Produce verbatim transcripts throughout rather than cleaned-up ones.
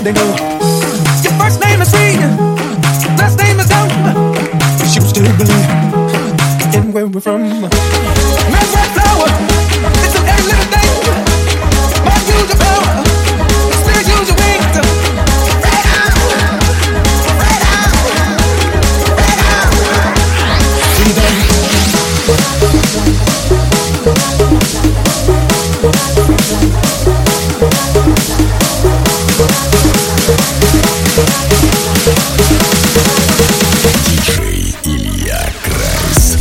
they go, your first name is sweet, last name is young. She will still believe in where we're from. Man's red flower, it's an every little thing. Mind use your power, spirit use your wings. Right on, right on, right on. Freedom. диджей Илья Крайс.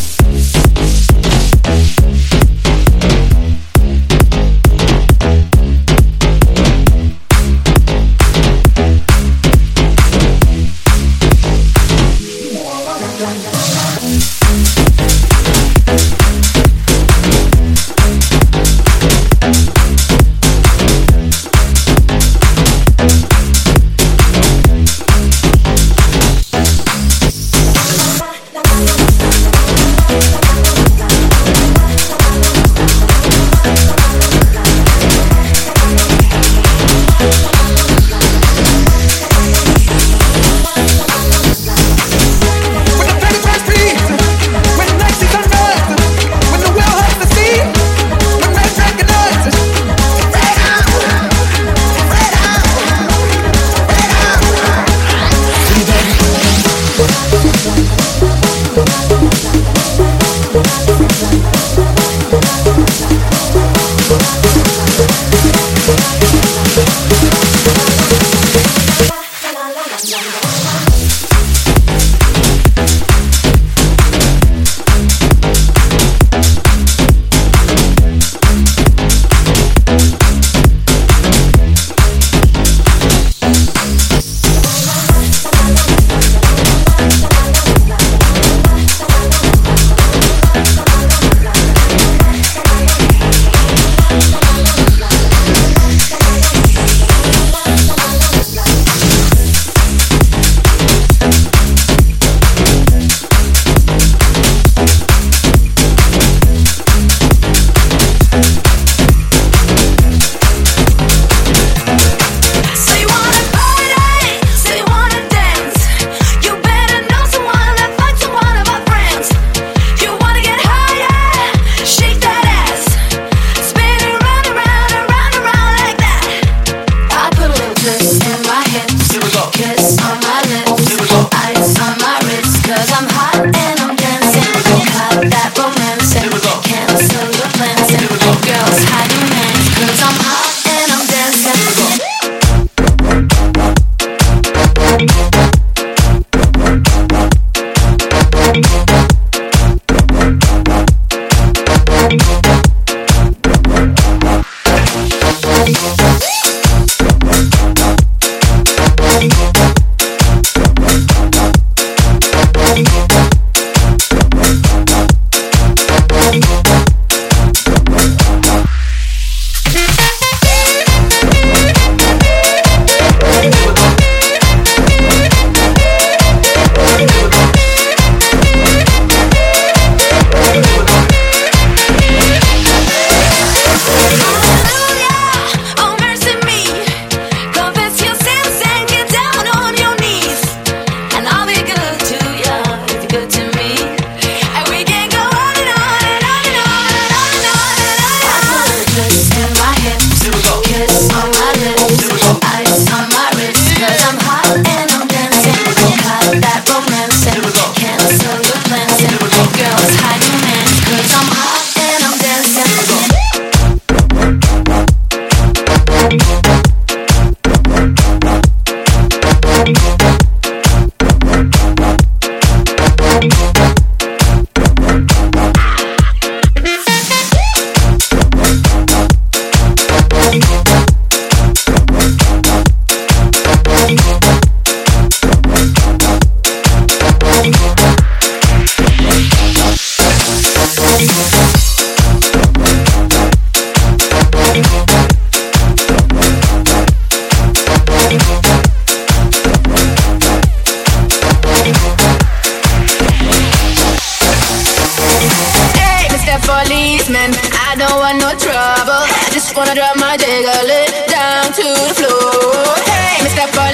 policeman, I don't want no trouble. Just wanna drop my jiggle it down to the floor. Hey, Mister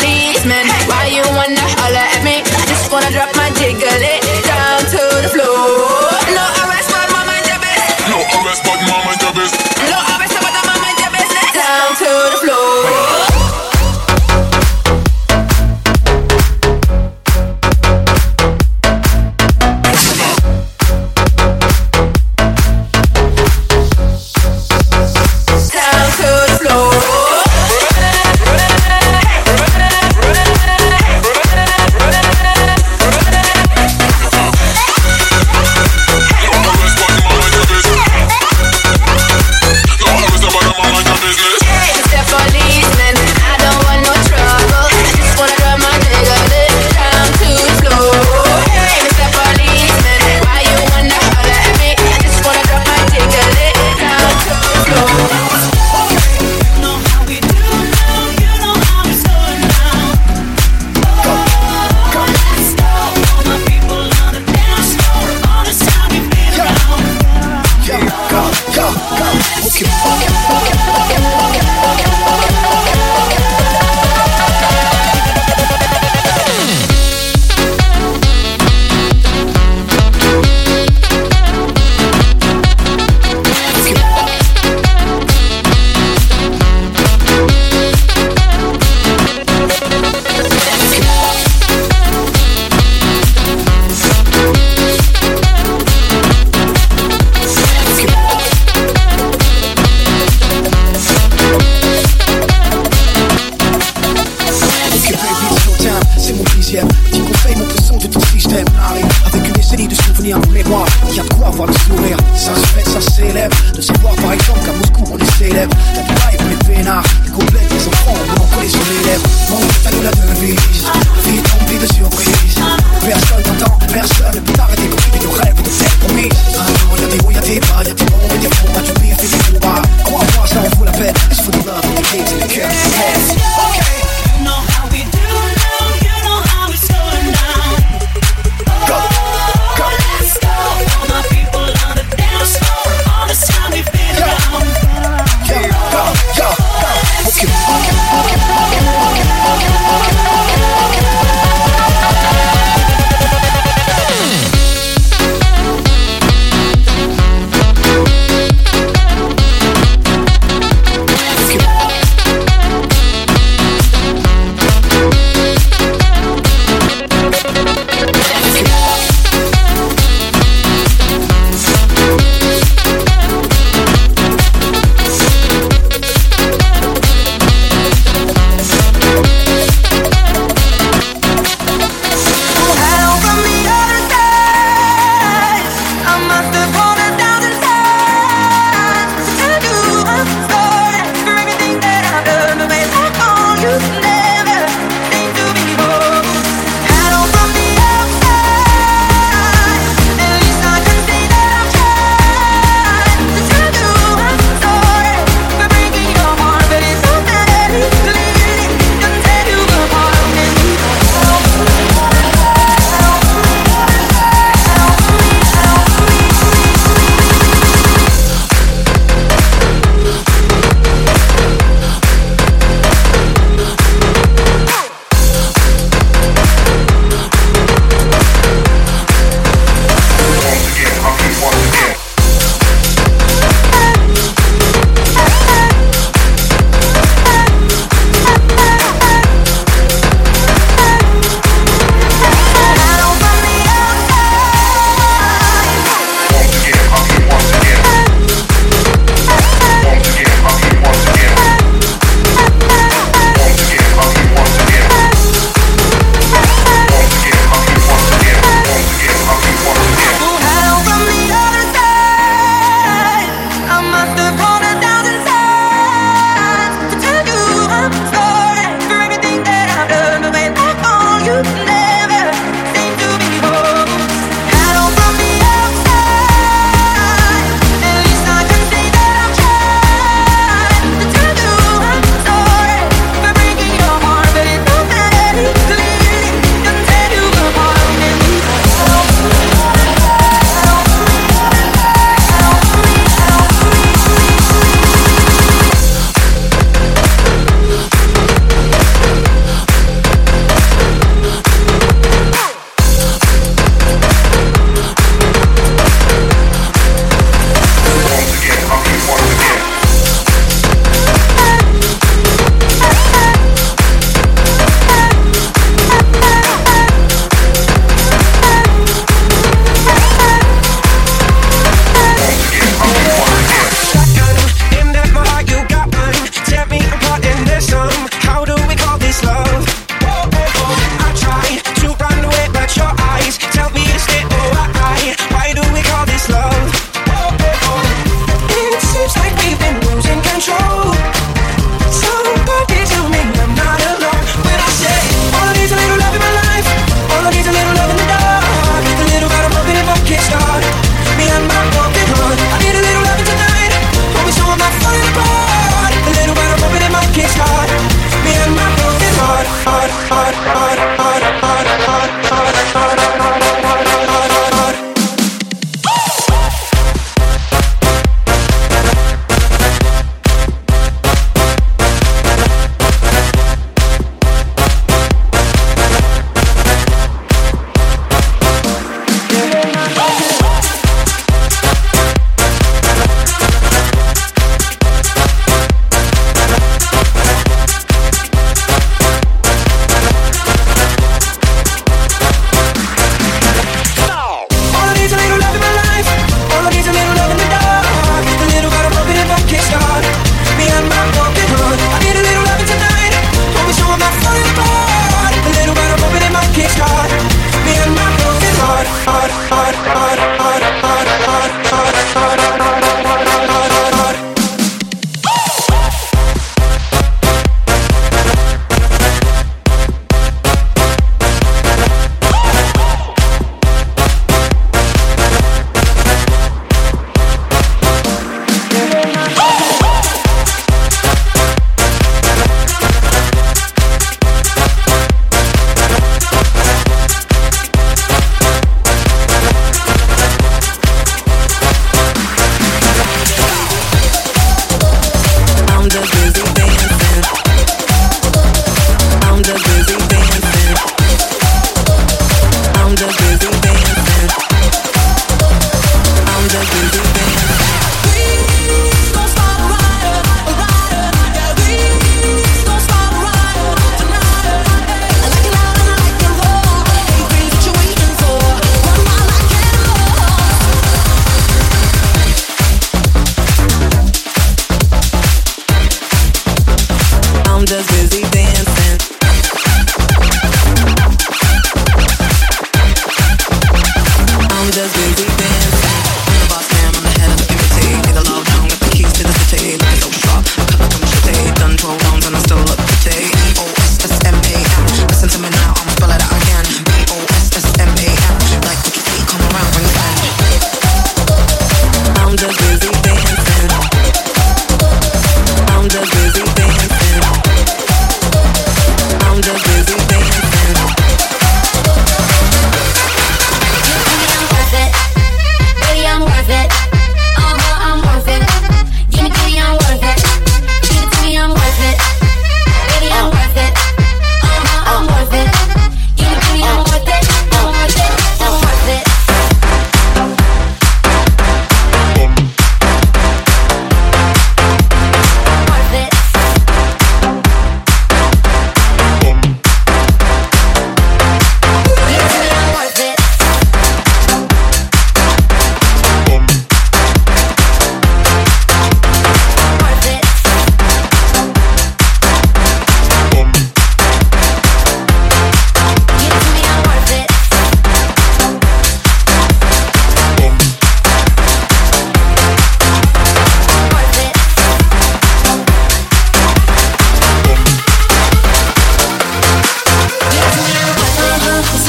souvenirs en mémoire. Y a de quoi avoir le sourire, ça se fait, ça s'élève. De savoir par exemple qu'à Moscou on est célèbre. T'as du live, on est peinard, les complètes, les enfants, on va coller sur les lèvres. Mon t'as nous la devise, vite remplie de surprises. Personne t'entend, personne ne peut t'arrêter quand tu vis nos rêves, nos têtes promises. Ah non, y'a des hauts, y'a des bas, y'a des bons et des faux, bah du bif et des faux bas. Crois-moi, ça en vaut la peine, il se faut de love, des kicks et des cœurs. Ok. You know how we do now, you know how it's going down. Go, go. Let's go. All my people on the dance floor, all this time we've been Yo. around. Yo, go, yo, go. Okay, okay, okay, okay, okay, okay, okay, okay, okay. heart, heart, heart.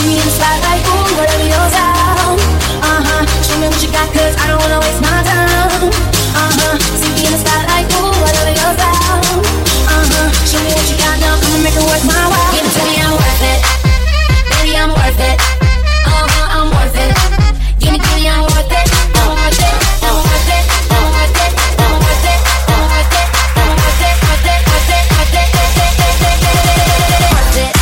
See me in the spotlight, ooh, whatever your style. Uh-huh, show me what you got, cause I don't wanna waste my time. Uh-huh, see me in the spotlight, ooh, whatever your style. Uh-huh, show me what you got now, I'ma make it worth my while. Give it to me, I'm worth it. Baby, I'm worth it. Uh-huh, I'm worth it. Give me, give me, I'm worth it. I'm worth it, I'm worth it, I'm worth it, I'm worth it, I'm worth it, I'm worth it, worth it, worth it, worth it, worth it, worth it, worth it.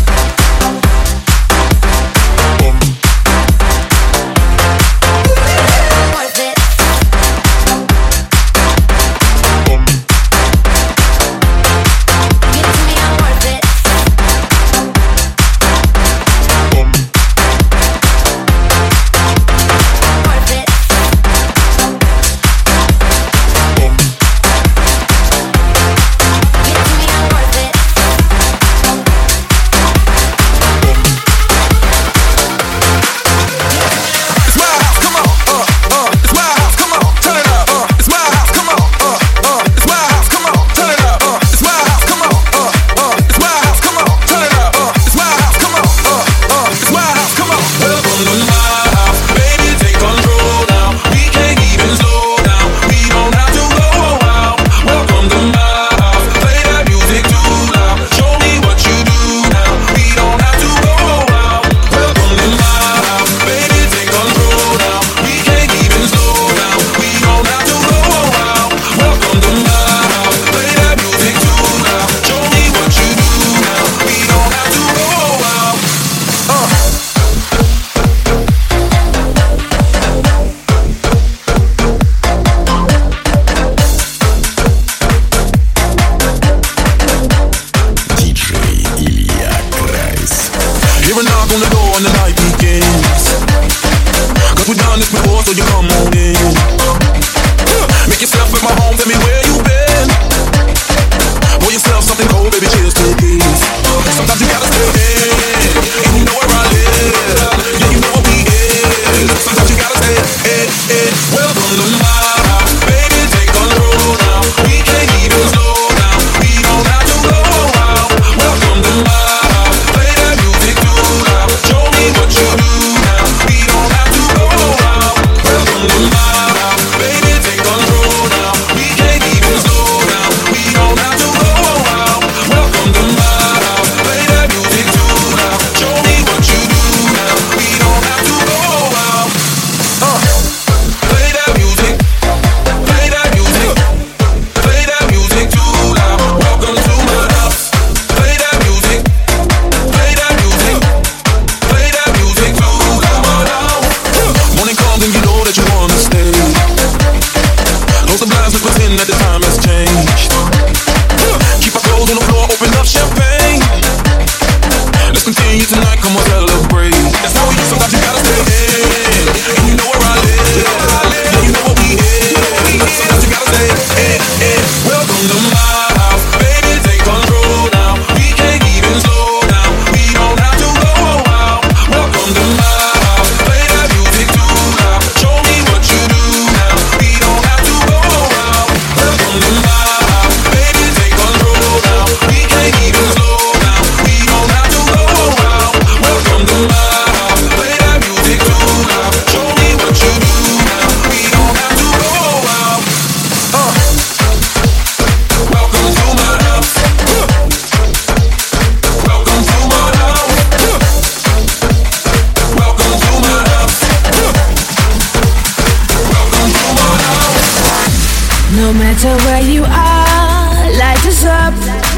No matter where you are, light us up.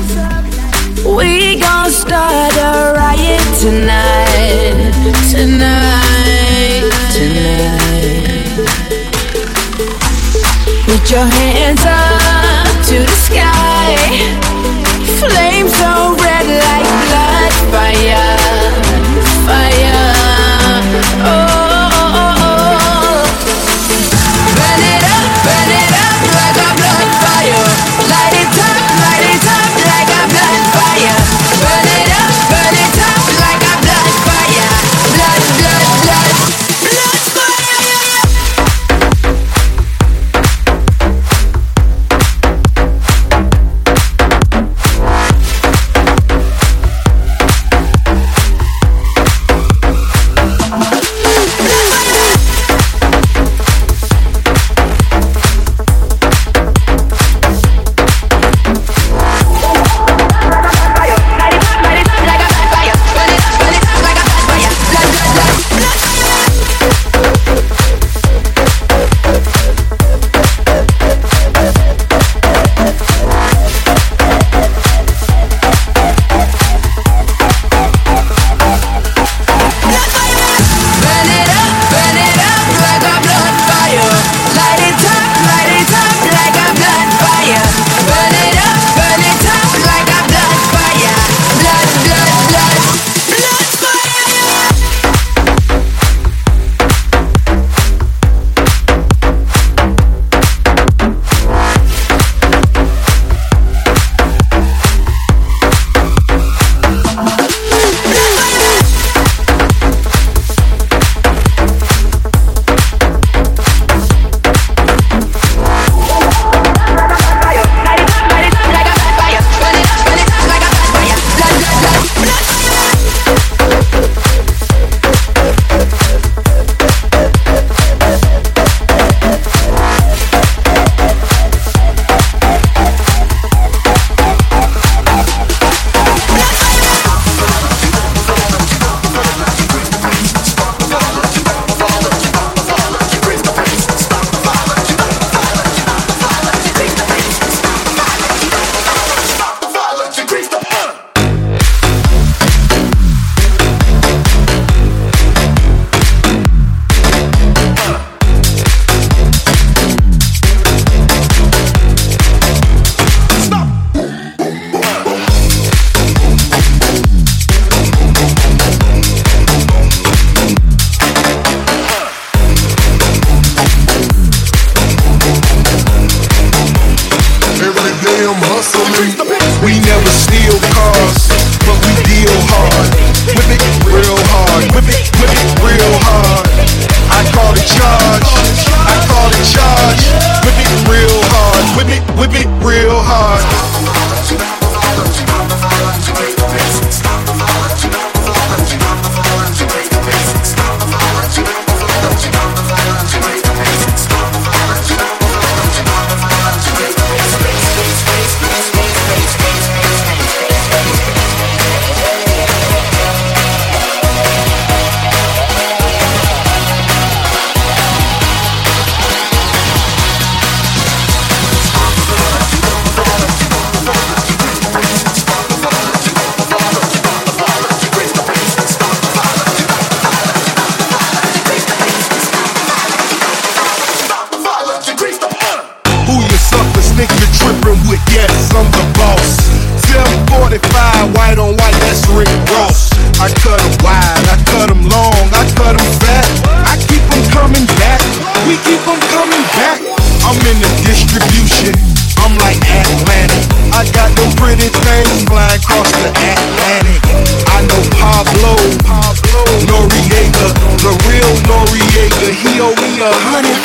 We gon' start a riot tonight, tonight, tonight. Put your hands up to the sky. Flames so red like blood, fire, fire. Oh.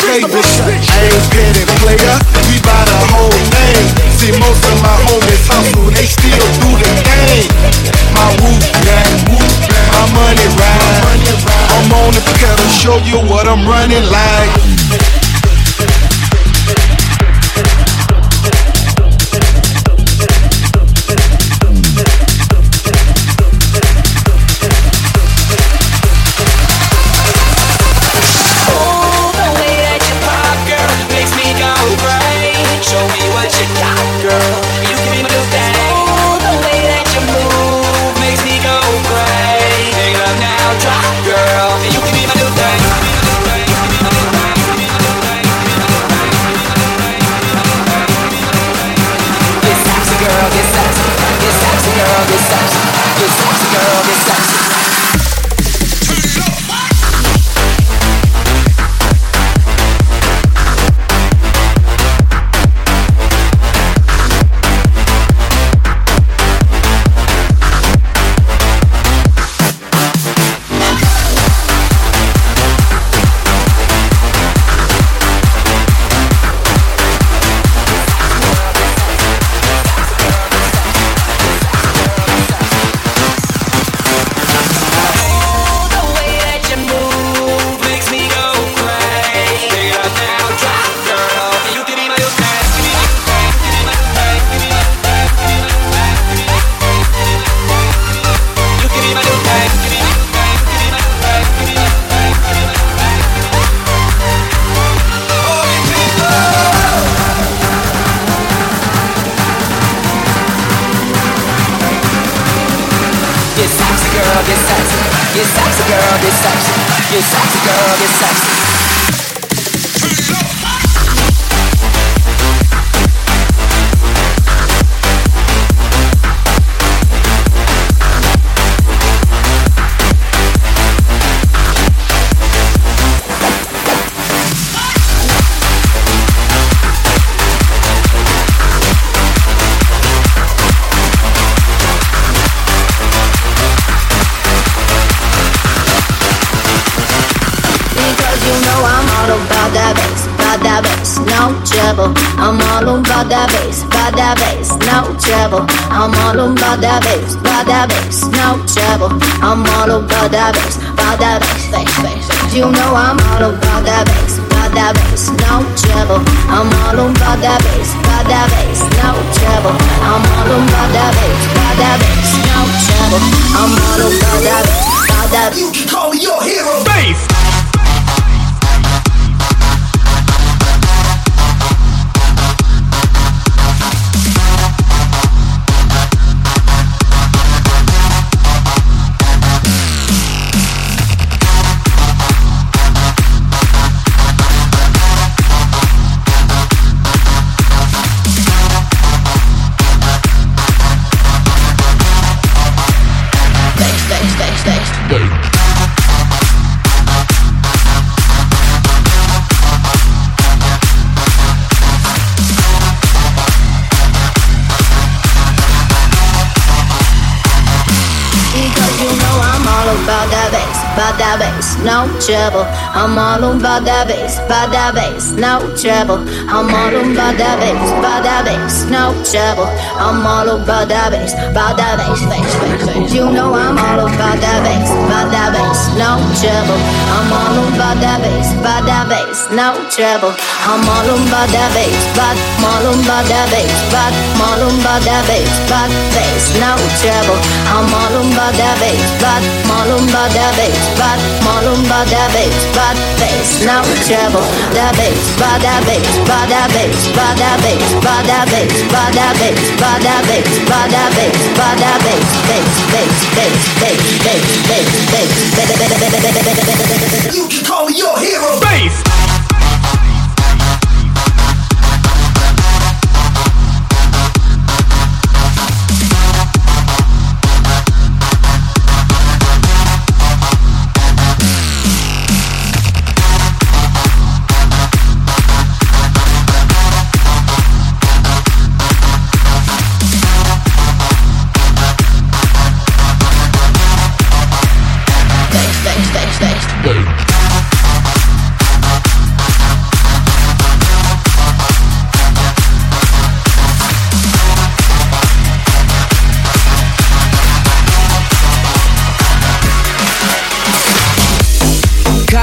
table. I ain't petty player, we buy the whole thing. See, most of my homies hustle, they still do the game. My whoop gang, my money ride. I'm on the pedal, show you what I'm running like. I'm all about that bass, about that bass, no trouble. I'm all about that bass, about that bass, no trouble. I'm all about that bass, about that bass, bass, bass. You know I'm all about that bass, about that bass, no trouble. I'm all about that bass, about that bass, no trouble. I'm all about that bass, about that bass, no trouble. I'm all about that bass, about that bass. You can call me your hero. Bass. About that bass, no trouble. I'm all about that bass, about that bass, no trouble. I'm all about that bass, about that bass, no trouble. I'm all about that bass, about that bass, bass, bass, bass. You know I'm all about that bass, about that bass, no trouble. I'm all about that bass, about that bass, no trouble. I'm all about that bass, but I'm all about that bass, but I'm all about that bass, but bass, no trouble. I'm all about that bass, but I'm all about that bass, but I'm all about that bass, but bass, no trouble. That bass, but that bass, but that bass, but that bass, but that bass, but that bass, but that bass, but that bass, but that bass, bass, bass, bass, bass, bass, bass, bass. You can call me your hero. Bass.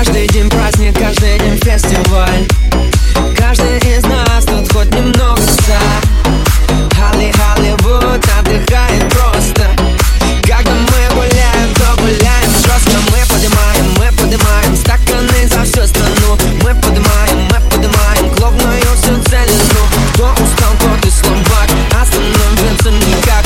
Каждый день праздник, каждый день фестиваль. Каждый из нас тут хоть немного за. Холли, Холливуд отдыхает просто. Когда мы гуляем, то гуляем жестко. Мы поднимаем, мы поднимаем стаканы за всю страну. Мы поднимаем, мы поднимаем клубную всю целину. Кто устал, тот и слабак, остановиться никак.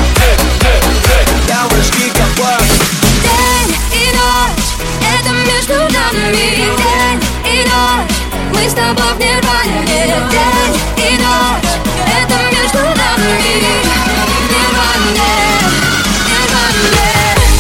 Я уж гигабайт. День и ночь, это между нами. День и ночь, мы с тобой в нирване. День и ночь, это между нами. В нирване, в нирване.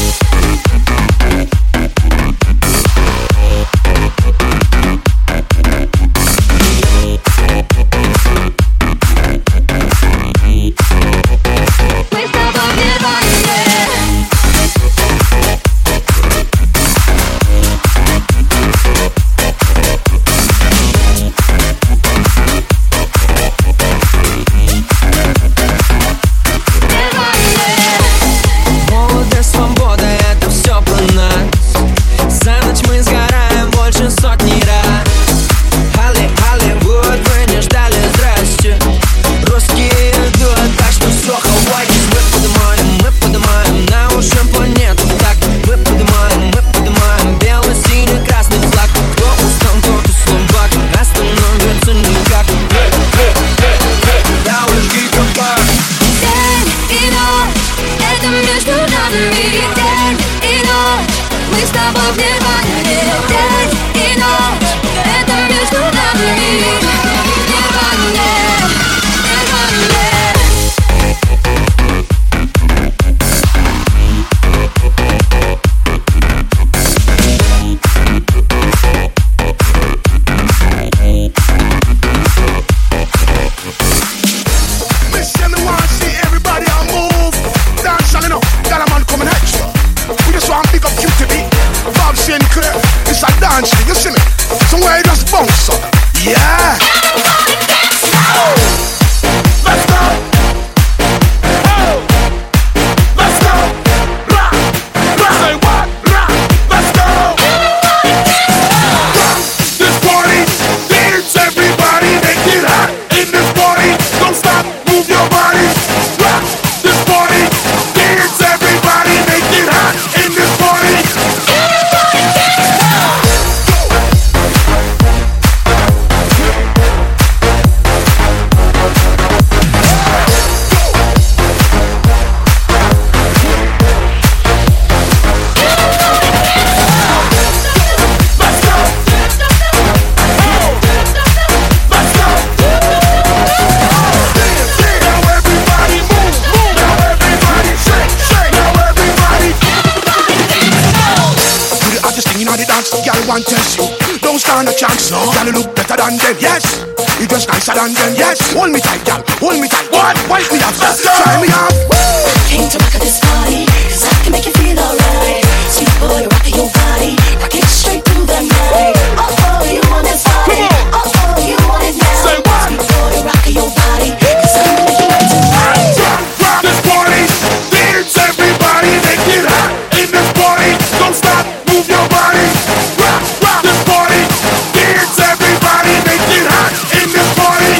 Than them, yes. Hold me tight, girl. Hold me tight. What? Wipe me off. Let's go. Try me off. Woo! Came to rock at this party, cause I can make you feel alright. Sweet boy, rockin' your body, rock it straight through the night. Oh oh, you want this body? Oh oh, you want it now? Say what? Sweet boy, rockin' your body, cause I can make you right tonight. Rock, rock this party, dance everybody, make it hot in this party. Don't stop, move your body. Rock, rock this party, dance everybody, make it hot in this party.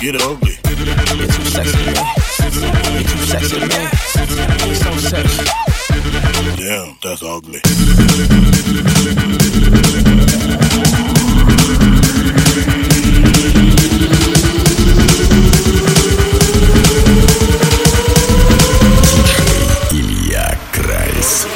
Get ugly. You're too sexy to me. You're too sexy to me. You're so sexy. Damn, that's ugly. Илья Крайс.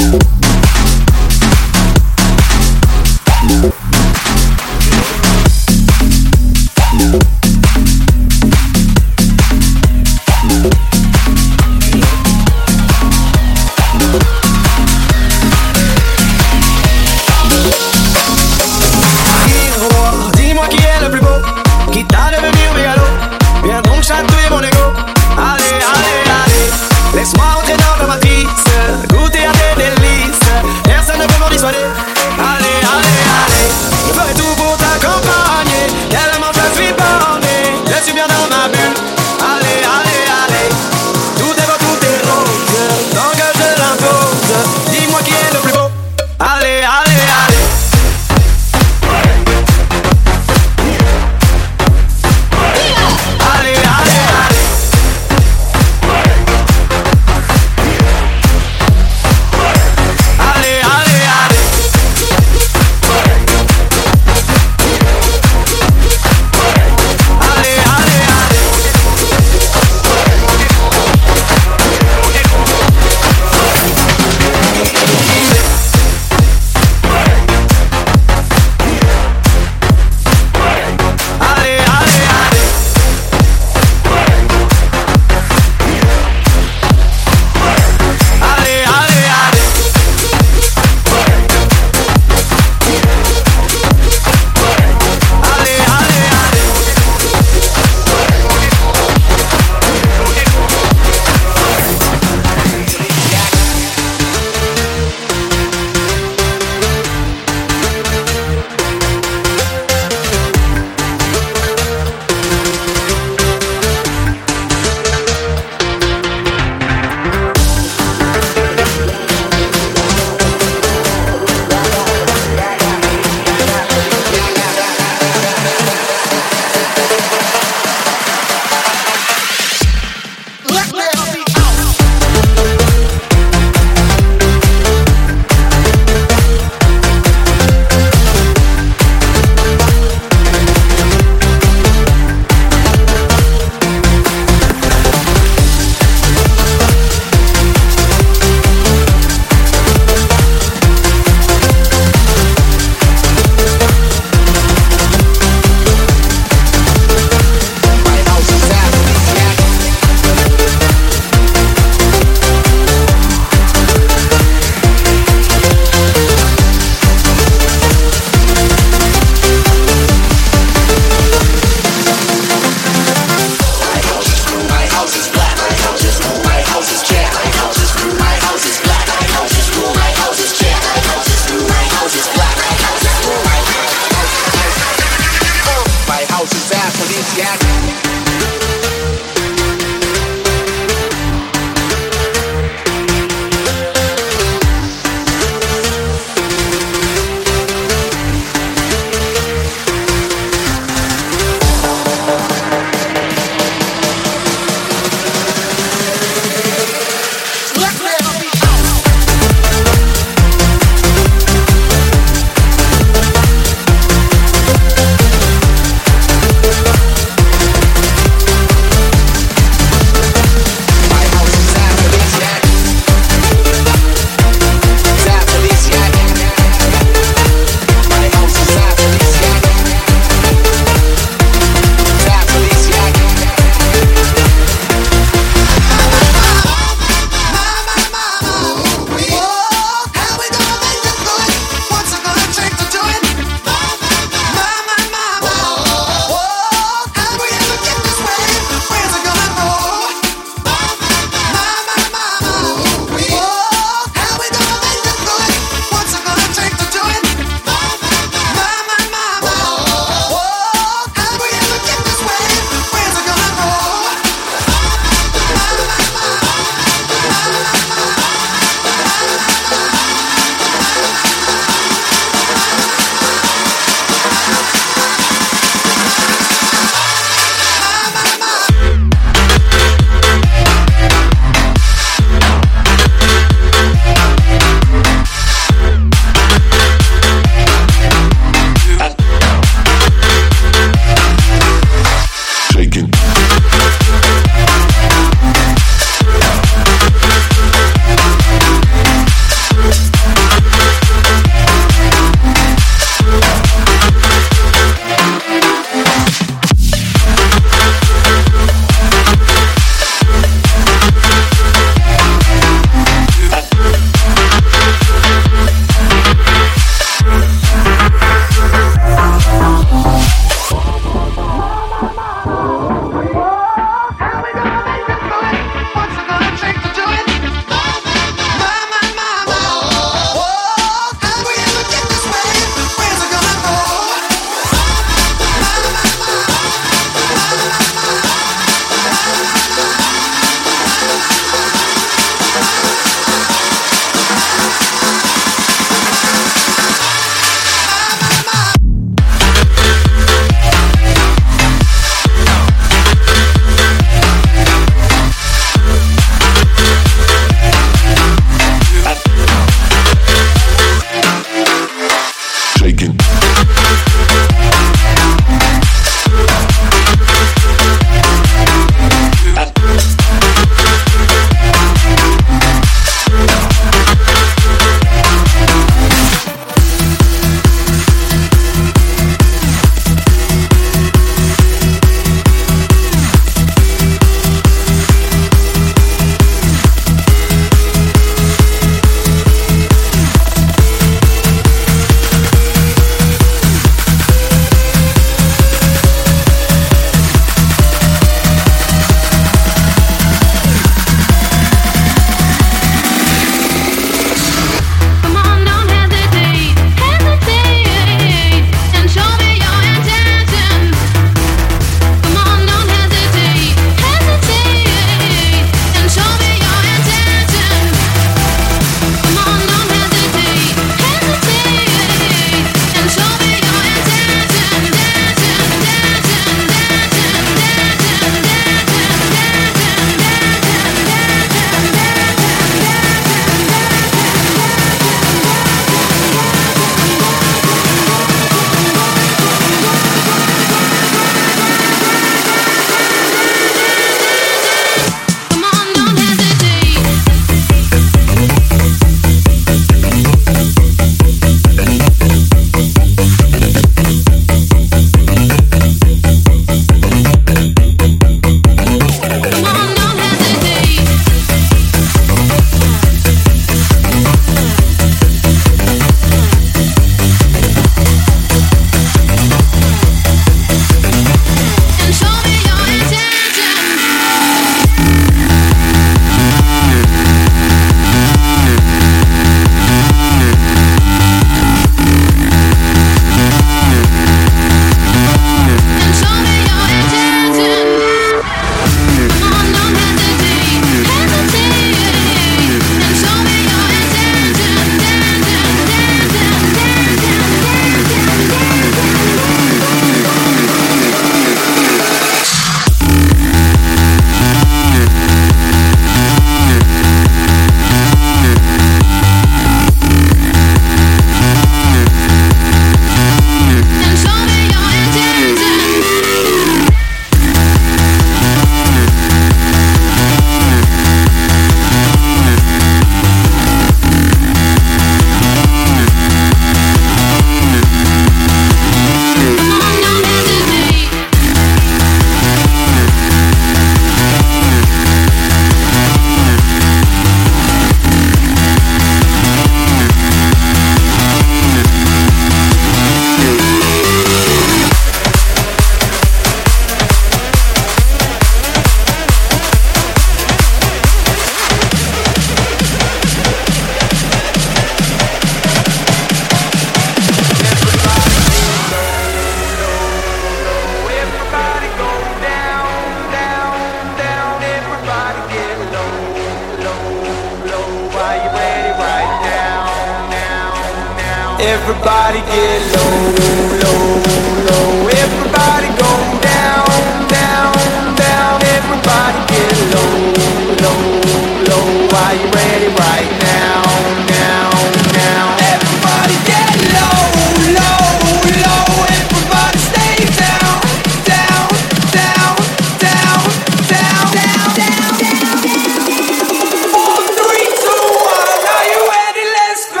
Everybody get low, low, low. Everybody go down, down, down. Everybody get low, low, low. Are you ready right now, now, now? Everybody get low, low, low. Everybody stay down, down, down, down, down, down, down, down. Four, three, two, one. Are you ready? Let's go.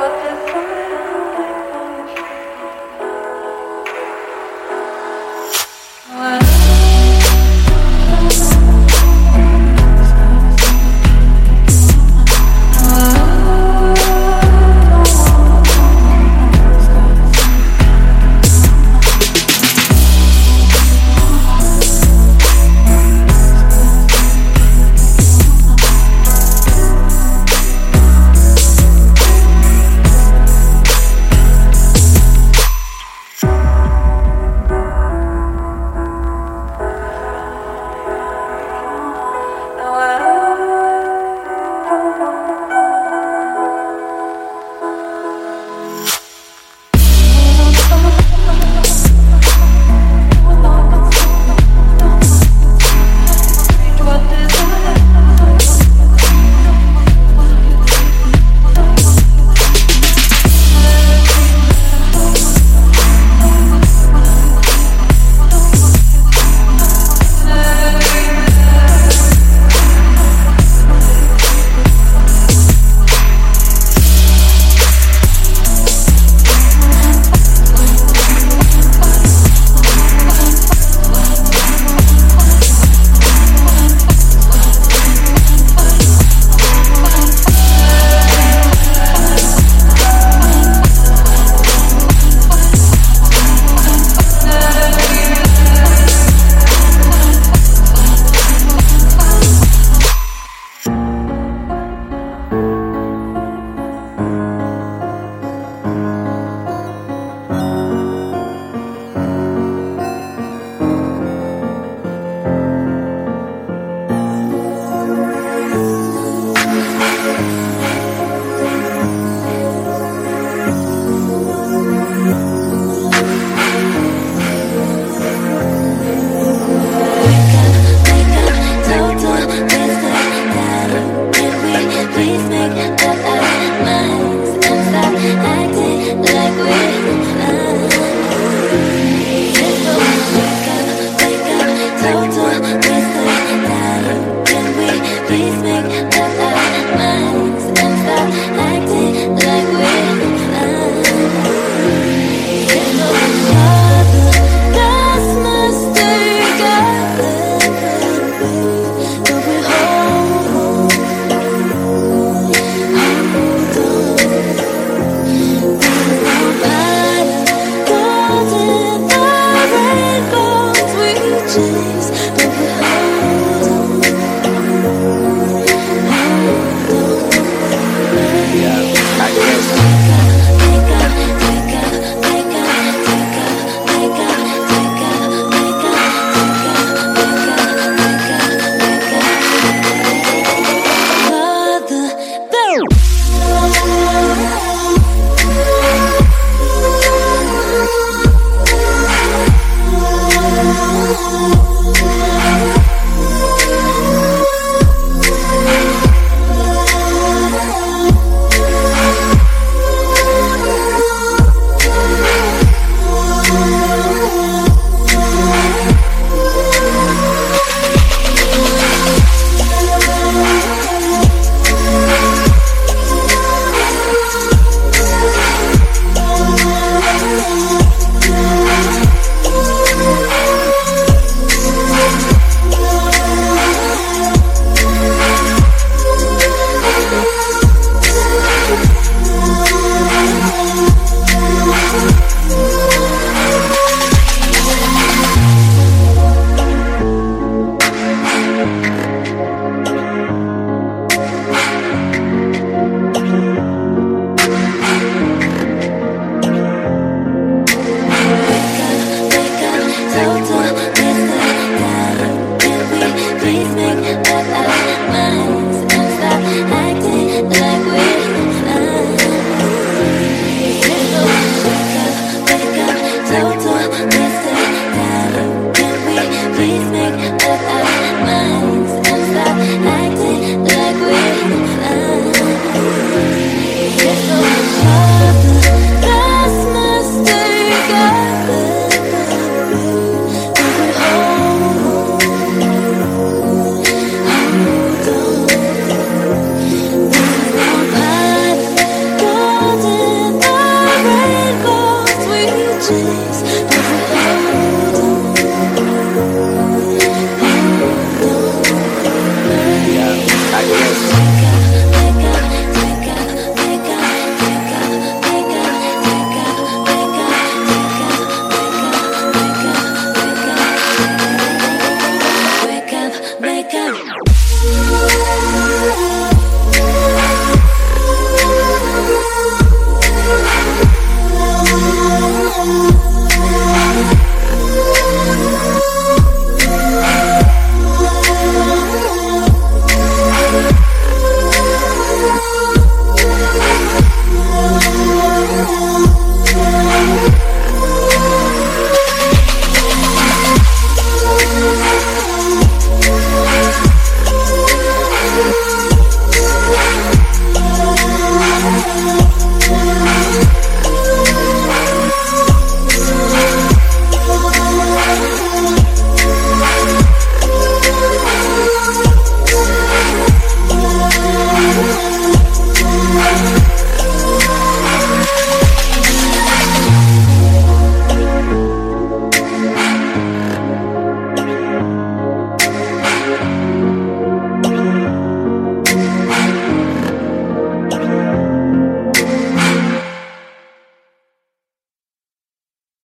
love is